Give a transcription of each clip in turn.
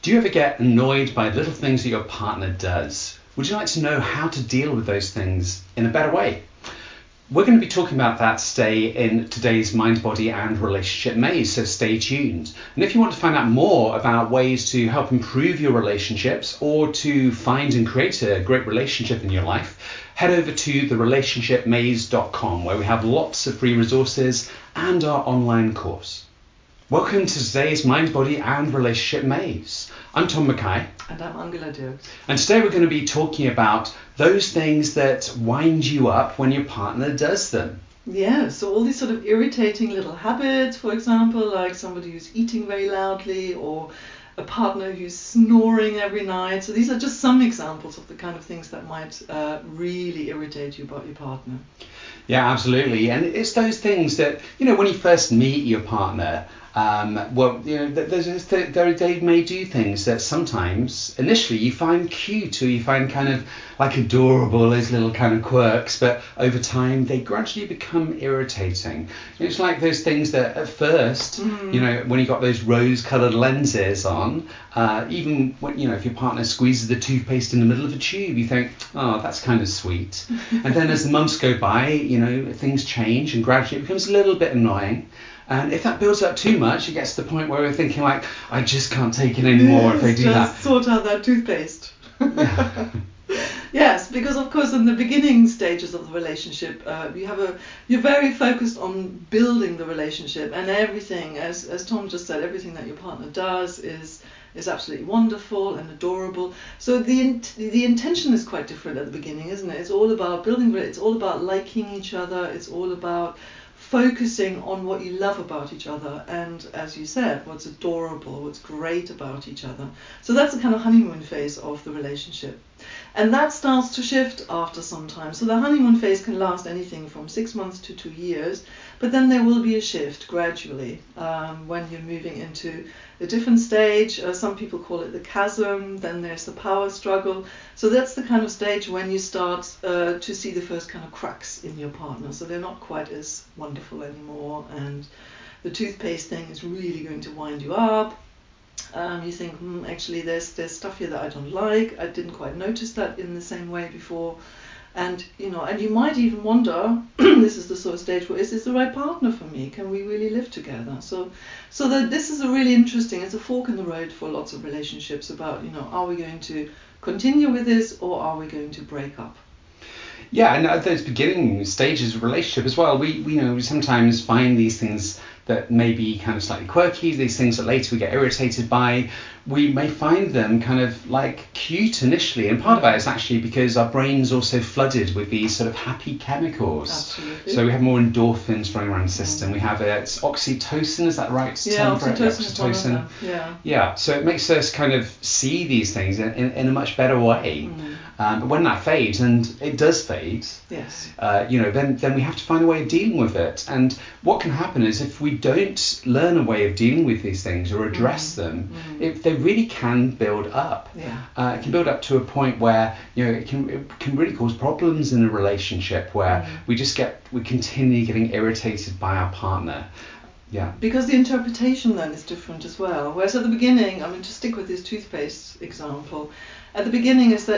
Do you ever get annoyed by little things that your partner does? Would you like to know how to deal with those things in a better way? We're going to be talking about that today in today's Mind, Body and Relationship Maze, so stay tuned. And if you want to find out more about ways to help improve your relationships or to find and create a great relationship in your life, head over to therelationshipmaze.com, where we have lots of free resources and our online course. Welcome to today's Mind, Body and Relationship Maze. I'm Tom Mackay. And I'm Angela Dirks. And today we're going to be talking about those things that wind you up when your partner does them. Yeah, so all these sort of irritating little habits, for example, like somebody who's eating very loudly or a partner who's snoring every night. So these are just some examples of the kind of things that might really irritate you about your partner. Yeah, absolutely. And it's those things that, when you first meet your partner, they may do things that sometimes initially you find cute or you find kind of like adorable, those little kind of quirks, but over time they gradually become irritating. It's like those things that at first, when you got those rose-coloured lenses on, even when, if your partner squeezes the toothpaste in the middle of a tube, you think, oh, that's kind of sweet. And then as the months go by, things change and gradually it becomes a little bit annoying. And if that builds up too much, it gets to the point where we're thinking like, I just can't take it anymore if they do that. Just sort out that toothpaste. Yeah. Yes, because of course in the beginning stages of the relationship, you're very focused on building the relationship, and everything, as Tom just said, everything that your partner does is absolutely wonderful and adorable. So the intention is quite different at the beginning, isn't it? It's all about building, it's all about liking each other, it's all about focusing on what you love about each other and, as you said, what's adorable, what's great about each other. So that's the kind of honeymoon phase of the relationship. And that starts to shift after some time. So the honeymoon phase can last anything from 6 months to 2 years, but then there will be a shift gradually when you're moving into a different stage. Some people call it the chasm, then there's the power struggle. So that's the kind of stage when you start to see the first kind of cracks in your partner. So they're not quite as wonderful anymore, and the toothpaste thing is really going to wind you up. You think, actually there's stuff here that I don't like. I didn't quite notice that in the same way before. And you might even wonder, this is the sort of stage where, is this the right partner for me? Can we really live together? So that this is it's a fork in the road for lots of relationships about, are we going to continue with this or are we going to break up? Yeah, and at those beginning stages of relationship as well, we sometimes find these things that may be kind of slightly quirky, these things that later we get irritated by. We may find them kind of like cute initially, and part of that is actually because our brain's also flooded with these sort of happy chemicals. Absolutely. So we have more endorphins running around the system. We have it's oxytocin, is that right? Yeah, oxytocin. Yeah, so it makes us kind of see these things in a much better way. But when that fades, and it does fade, yes, then we have to find a way of dealing with it. And what can happen is if we don't learn a way of dealing with these things or address them, they really can build up. Yeah. It can build up to a point where it can really cause problems in a relationship where we're continually getting irritated by our partner. Yeah. Because the interpretation then is different as well. Whereas at the beginning, to stick with this toothpaste example, at the beginning of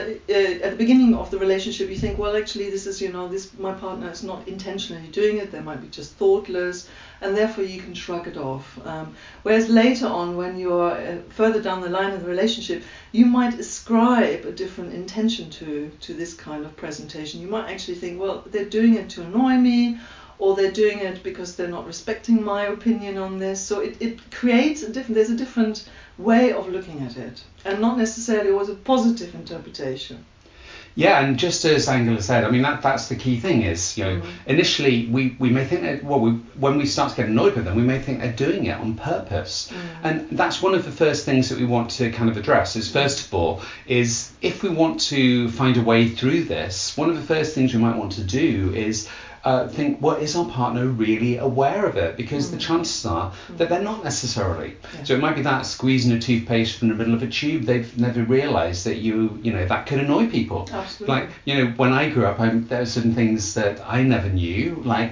the relationship, you think, well, actually, this is, my partner is not intentionally doing it. They might be just thoughtless, and therefore you can shrug it off. Whereas later on, when you're further down the line of the relationship, you might ascribe a different intention to this kind of presentation. You might actually think, well, they're doing it to annoy me, or they're doing it because they're not respecting my opinion on this. So it creates there's a different way of looking at it, and not necessarily always a positive interpretation. Yeah, and just as Angela said, that's the key thing is, initially we may think that, when we start to get annoyed with them, we may think they're doing it on purpose. And that's one of the first things that we want to kind of address is, first of all, is if we want to find a way through this, one of the first things we might want to do is think, well, is our partner really aware of it? Because the chances are that they're not necessarily. Yeah. So it might be that squeezing a toothpaste from the middle of a tube, they've never realised that that could annoy people. Absolutely. Like, when I grew up, there were certain things that I never knew, like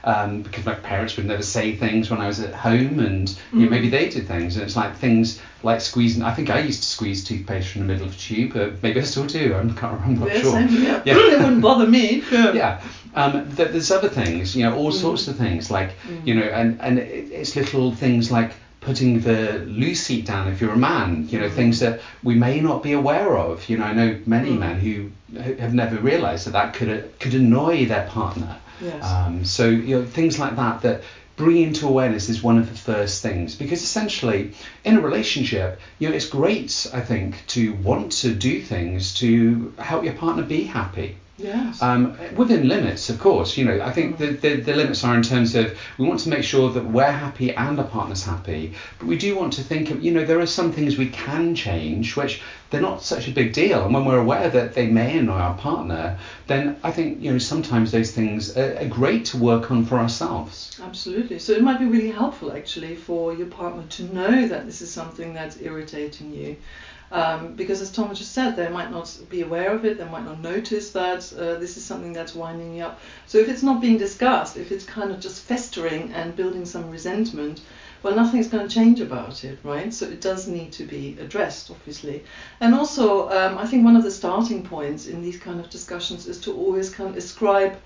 because my parents would never say things when I was at home, and you know, maybe they did things, and it's like things like squeezing. I think I used to squeeze toothpaste from the middle of a tube, but maybe I still do. I'm not sure. Same here. It wouldn't bother me. Yeah. There's other things, you know, all sorts of things, like you know, and it's little things like putting the loo seat down if you're a man, you know, things that we may not be aware of. You know, I know many men who have never realised that could annoy their partner. Yes. So you know, things like that bringing to awareness is one of the first things, because essentially in a relationship, you know, it's great, I think, to want to do things to help your partner be happy. Yes. Within limits, of course. You know, I think the limits are in terms of we want to make sure that we're happy and our partner's happy, but we do want to think of, you know, there are some things we can change which they're not such a big deal, and when we're aware that they may annoy our partner, then I think, you know, sometimes those things are great to work on for ourselves. Absolutely. So it might be really helpful actually for your partner to know that this is something that's irritating you. Because as Tom just said, they might not be aware of it, they might not notice that this is something that's winding you up. So if it's not being discussed, if it's kind of just festering and building some resentment, well, nothing's going to change about it, right? So it does need to be addressed, obviously. And also, I think one of the starting points in these kind of discussions is to always kind of ascribe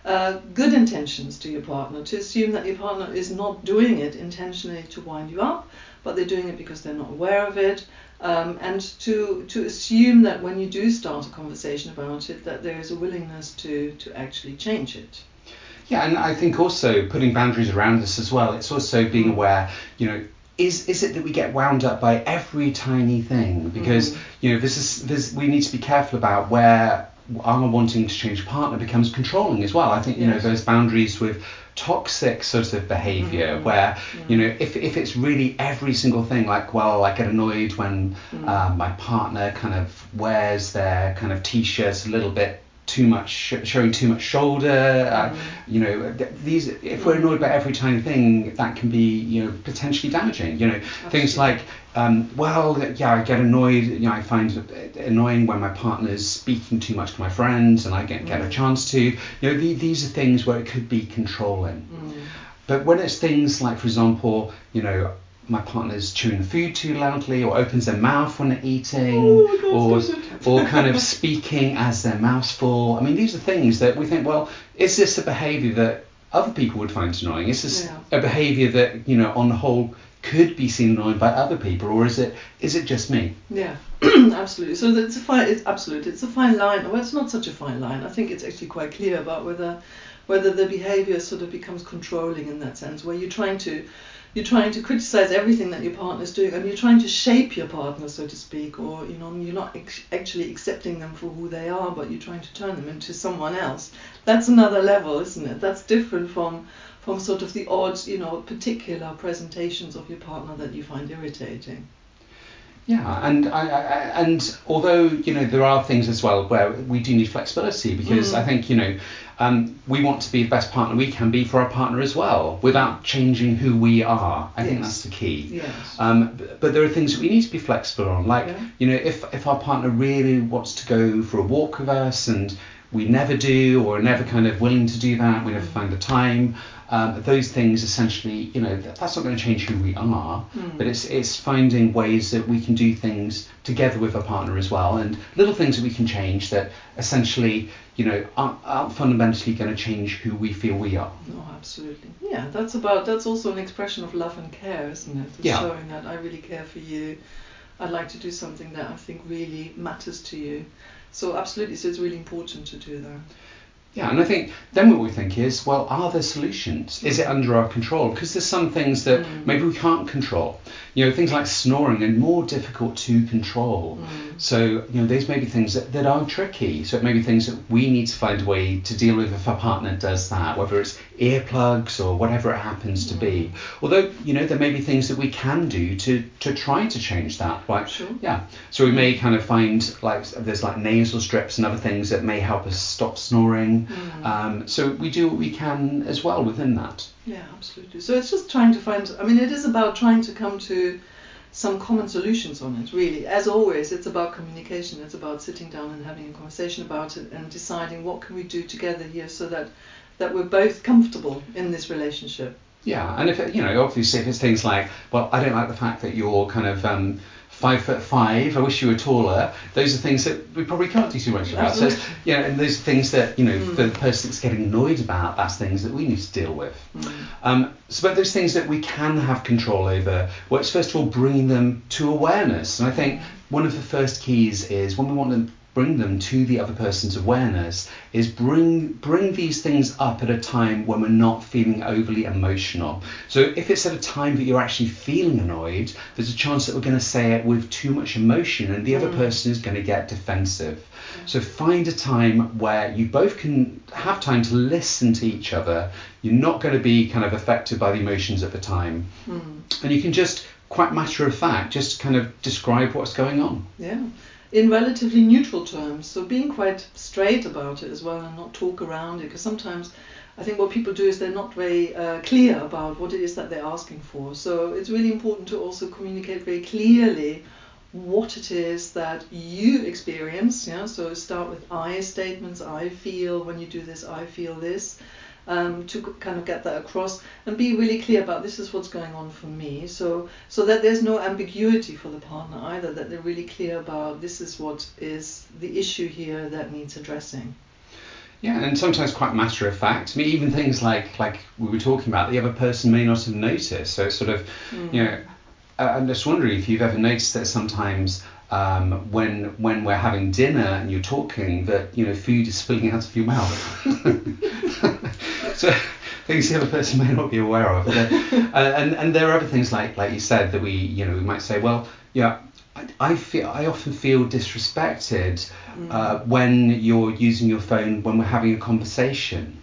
good intentions to your partner, to assume that your partner is not doing it intentionally to wind you up, but they're doing it because they're not aware of it. And to assume that when you do start a conversation about it, that there is a willingness to actually change it. Yeah, and I think also putting boundaries around this as well. It's also being aware, you know, is it that we get wound up by every tiny thing? Because you know, we need to be careful about where our wanting to change partner becomes controlling as well. I think, you know, those boundaries with toxic sort of behavior where, you know, if it's really every single thing, like, well, I get annoyed when my partner kind of wears their kind of t-shirts a little bit too much, showing too much shoulder, you know, these, if we're annoyed by every tiny thing, that can be, you know, potentially damaging, you know. Absolutely. Things like, well, yeah, I get annoyed, you know, I find it annoying when my partner's speaking too much to my friends and I get a chance to, you know, these are things where it could be controlling. But when it's things like, for example, you know, my partner's chewing the food too loudly, or opens their mouth when they're eating, or kind of speaking as their mouth's full. I mean, these are things that we think, well, is this a behaviour that other people would find annoying? Is this a behaviour that, you know, on the whole could be seen annoying by other people, or is it just me? Yeah, absolutely. So it's a fine line. Well, it's not such a fine line. I think it's actually quite clear about whether the behaviour sort of becomes controlling in that sense, where you're trying to criticize everything that your partner's doing, and you're trying to shape your partner, so to speak, or, you know, you're not actually accepting them for who they are, but you're trying to turn them into someone else. That's another level, isn't it? That's different from sort of the odd, you know, particular presentations of your partner that you find irritating. Yeah, and although, you know, there are things as well where we do need flexibility, because I think, you know, we want to be the best partner we can be for our partner as well, without changing who we are. I think that's the key. Yes. But there are things that we need to be flexible on, like, you know, if our partner really wants to go for a walk with us and we never do, or are never kind of willing to do that, we never find the time, those things essentially, you know, that's not going to change who we are, but it's finding ways that we can do things together with our partner as well, and little things that we can change that essentially, you know, aren't fundamentally going to change who we feel we are. No, absolutely. Yeah, that's also an expression of love and care, isn't it? It's showing that I really care for you. I'd like to do something that I think really matters to you. So absolutely, so it's really important to do that. Yeah, and I think then what we think is, well, are there solutions? Is it under our control? Because there's some things that maybe we can't control. You know, things like snoring are more difficult to control. So, you know, these may be things that are tricky. So it may be things that we need to find a way to deal with if our partner does that, whether it's earplugs or whatever it happens to be. Although, you know, there may be things that we can do to try to change that. Right? Sure. Yeah. So we may kind of find, like, there's like nasal strips and other things that may help us stop snoring. So we do what we can as well within that. Yeah, absolutely. So it's just trying to find, I mean, it is about trying to come to some common solutions on it, really. As always, it's about communication. It's about sitting down and having a conversation about it and deciding what can we do together here so that that we're both comfortable in this relationship. Yeah, and if it, obviously if it's things like, well, I don't like the fact that you're kind of 5'5", I wish you were taller. Those are things that we probably can't do too much about. Absolutely. So, and those are things that, for the person that's getting annoyed about, that's things that we need to deal with. But those things that we can have control over, well, it's first of all bringing them to awareness. And I think one of the first keys is when we want to bring them to the other person's awareness is bring these things up at a time when we're not feeling overly emotional. So if it's at a time that you're actually feeling annoyed, there's a chance that we're going to say it with too much emotion and the other person is going to get defensive. So find a time where you both can have time to listen to each other. You're not going to be kind of affected by the emotions at the time. And you can just, quite matter of fact, just kind of describe what's going on. Yeah. In relatively neutral terms, so being quite straight about it as well and not talk around it, because sometimes I think what people do is they're not very clear about what it is that they're asking for. So it's really important to also communicate very clearly what it is that you experience. So start with I statements. I feel when you do this, I feel this. To kind of get that across and be really clear about this is what's going on for me, so that there's no ambiguity for the partner either, that they're really clear about this is what is the issue here that needs addressing. Yeah, and sometimes quite matter of fact. I mean, even things like we were talking about, the other person may not have noticed. So it's sort of, I'm just wondering if you've ever noticed that sometimes when we're having dinner and you're talking, that food is spilling out of your mouth. So things the other person may not be aware of. And there are other things like you said that we might say, well, I often feel disrespected when you're using your phone when we're having a conversation.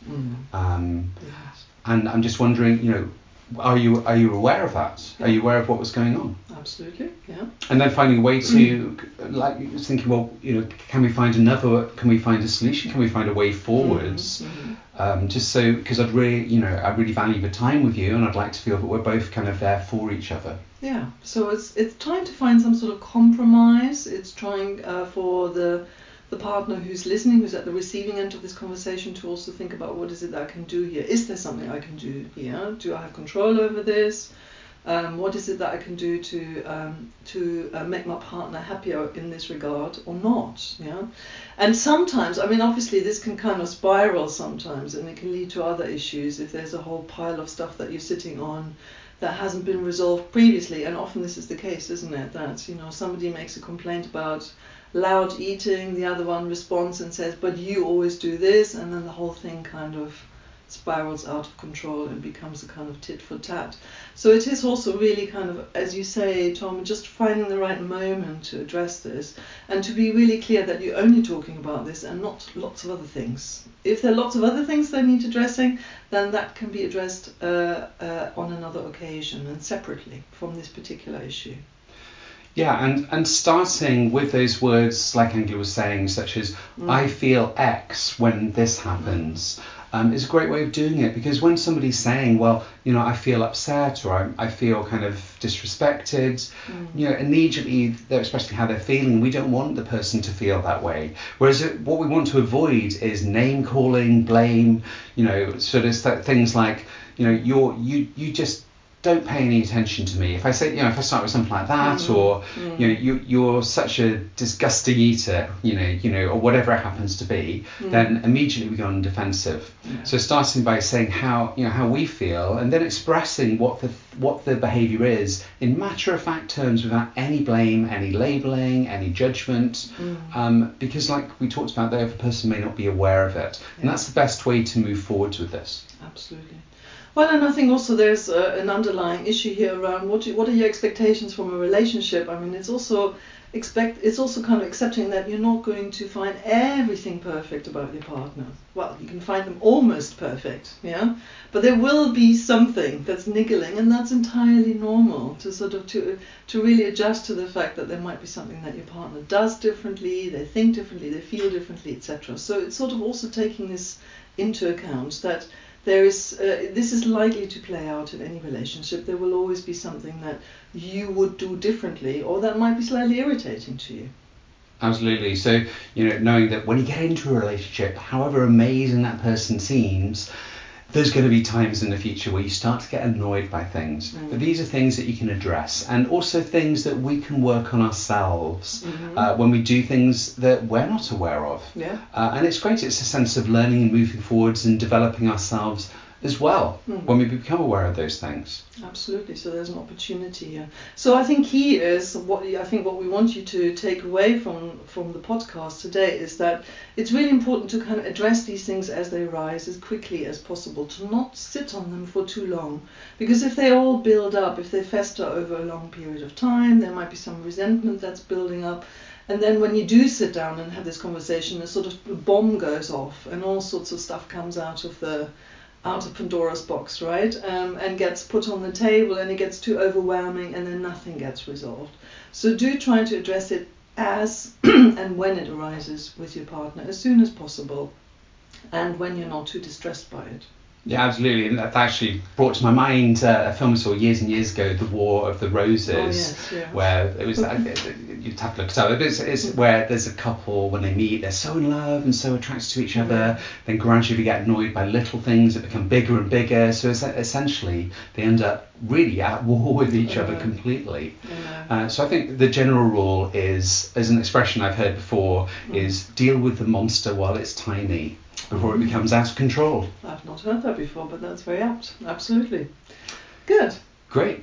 Yes. And I'm just wondering, are you aware of that? Yeah. Are you aware of what was going on? Absolutely, yeah. And then finding a way to, thinking, well, can we find a solution? Can we find a way forwards? Just so, because I really value the time with you, and I'd like to feel that we're both kind of there for each other. Yeah. So it's trying to find some sort of compromise. It's trying for the partner who's listening, who's at the receiving end of this conversation, to also think about what is it that I can do here? Is there something I can do here? Do I have control over this? What is it that I can do to make my partner happier in this regard or not? Yeah. And sometimes, obviously this can kind of spiral sometimes, and it can lead to other issues if there's a whole pile of stuff that you're sitting on that hasn't been resolved previously. And often this is the case, isn't it? That somebody makes a complaint about loud eating, the other one responds and says, but you always do this, and then the whole thing kind of spirals out of control and becomes a kind of tit for tat. So it is also really kind of, as you say, Tom, just finding the right moment to address this and to be really clear that you're only talking about this and not lots of other things. If there are lots of other things that need addressing, then that can be addressed on another occasion and separately from this particular issue. Yeah, and starting with those words, like Angela was saying, such as I feel X when this happens, is a great way of doing it, because when somebody's saying, well, I feel upset or I feel kind of disrespected, immediately they're expressing how they're feeling. We don't want the person to feel that way. Whereas what we want to avoid is name calling, blame, sort of things like, you just don't pay any attention to me. If I say, if I start with something like that, or you're such a disgusting eater, or whatever it happens to be, then immediately we go on defensive. Yeah. So starting by saying how we feel, and then expressing what the behaviour is in matter-of-fact terms, without any blame, any labelling, any judgment, because like we talked about, the other person may not be aware of it, and that's the best way to move forwards with this. Absolutely. Well, and I think also there's an underlying issue here around what are your expectations from a relationship. It's also kind of accepting that you're not going to find everything perfect about your partner. Well, you can find them almost perfect, yeah, but there will be something that's niggling, and that's entirely normal to sort of to really adjust to the fact that there might be something that your partner does differently, they think differently, they feel differently, etc. So it's sort of also taking this into account that there is this is likely to play out in any relationship. There will always be something that you would do differently, or that might be slightly irritating to you. Absolutely. So, knowing that when you get into a relationship, however amazing that person seems, there's going to be times in the future where you start to get annoyed by things. But these are things that you can address, and also things that we can work on ourselves when we do things that we're not aware of. Yeah. And it's great. It's a sense of learning and moving forwards and developing ourselves as well when we become aware of those things. Absolutely. So there's an opportunity here. So I think key is what we want you to take away from the podcast today is that it's really important to kind of address these things as they rise as quickly as possible, to not sit on them for too long, because if they all build up, if they fester over a long period of time, there might be some resentment that's building up. And then when you do sit down and have this conversation, a sort of bomb goes off and all sorts of stuff comes out of Pandora's box, right? And gets put on the table, and it gets too overwhelming, and then nothing gets resolved. So do try to address it as and when it arises with your partner as soon as possible, and when you're not too distressed by it. Yeah, absolutely. And that actually brought to my mind a film I saw years and years ago, The War of the Roses, where it was, you'd have to look it up, it's where there's a couple, when they meet, they're so in love and so attracted to each other, then gradually they get annoyed by little things that become bigger and bigger, so essentially they end up really at war with each other completely. So I think the general rule is, as an expression I've heard before, is deal with the monster while it's tiny, before it becomes out of control. I've not heard that before, but that's very apt. Absolutely. Good. Great.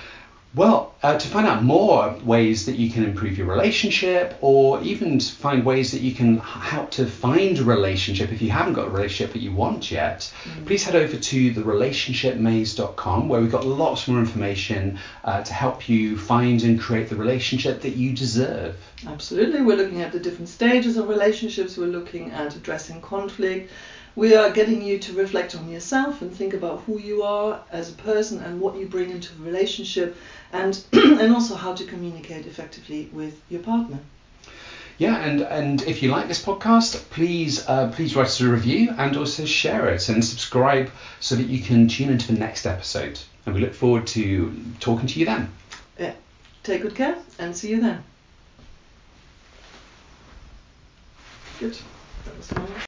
Well, to find out more ways that you can improve your relationship, or even to find ways that you can help to find a relationship if you haven't got a relationship that you want yet, please head over to therelationshipmaze.com, where we've got lots more information to help you find and create the relationship that you deserve. Absolutely. We're looking at the different stages of relationships. We're looking at addressing conflict. We are getting you to reflect on yourself and think about who you are as a person and what you bring into the relationship, and also how to communicate effectively with your partner. Yeah, and if you like this podcast, please write us a review and also share it and subscribe so that you can tune into the next episode. And we look forward to talking to you then. Yeah. Take good care and see you then. Good. That was fun.